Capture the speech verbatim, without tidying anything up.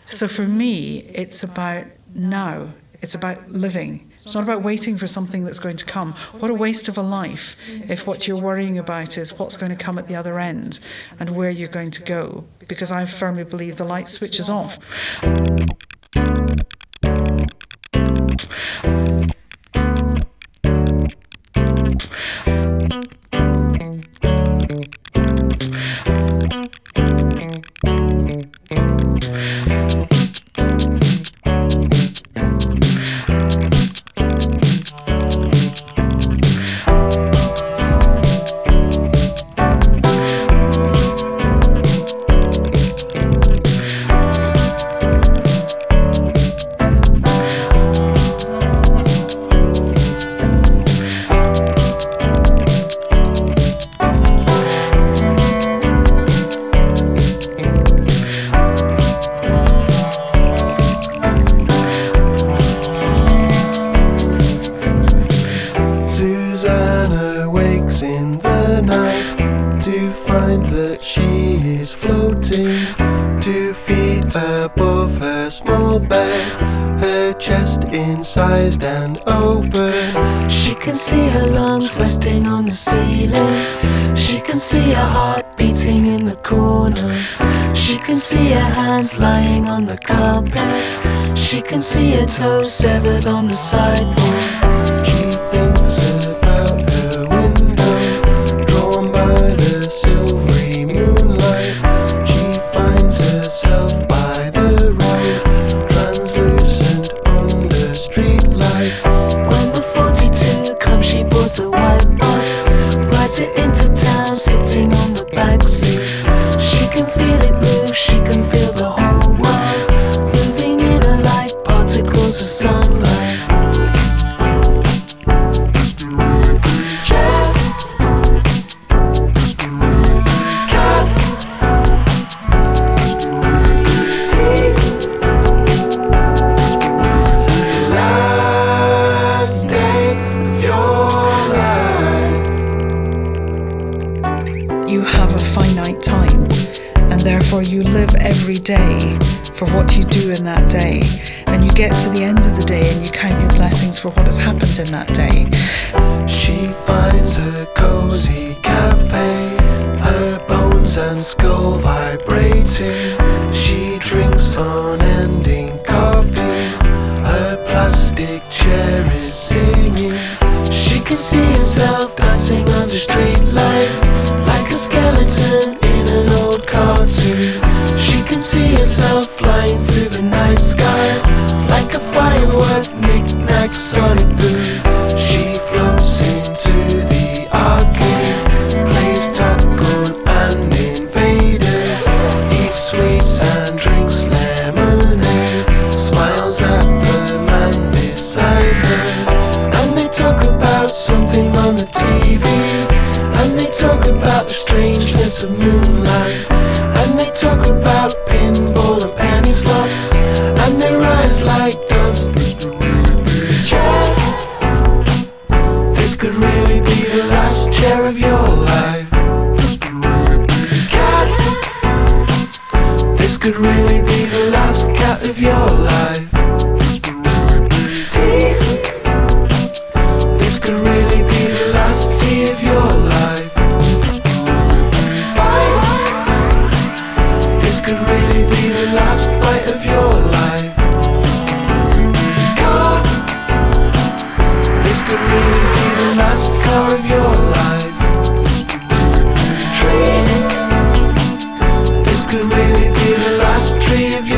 So for me, it's about now. It's about living. It's not about waiting for something that's going to come. What a waste of a life if what you're worrying about is what's going to come at the other end and where you're going to go. Because I firmly believe the light switch is off. Susanna wakes in the night to find that she is floating, two feet above her small bed, her chest incised and open. She can see her lungs resting on the ceiling. She can see her heart beating in the corner. She can see her hands lying on the carpet. She can see her toes severed on the sideboard. She thinks about her window, drawn by the silvery moonlight. She finds herself by the road, translucent under street lights. When the forty-two comes, she boards the white bus, rides it into town, sitting on the back seat. She can feel it move, she can feel the whole world moving in her like particles of sunlight. You have a finite time, and therefore you live every day for what you do in that day, and you get to the end of the day and you count your blessings for what has happened in that day. She finds a cozy cafe, her bones and skull vibrating. She drinks unending coffees, her plastic chair is singing. She can see herself dancing under street lights, like a skeleton in an old cartoon. She can see herself flying through the night sky, like a firework knick-knack sonic boom. She floats into the arcade, plays Top Gun and Invaders, eats sweets and drinks lemonade, smiles at the man beside her. And they talk about something on the T V, and they talk about the strangeness of moonlight, and they talk about pinball and penny slots, and they rise like doves. Chair, this could really be the last chair of your life. Cat, this could really be the last cat of your life. Tea, this could really be the last tea of your life. Fight, this could really be the last fight of your life. Car, this could really be the last car of your life. Tree, this could really be the last tree of your life.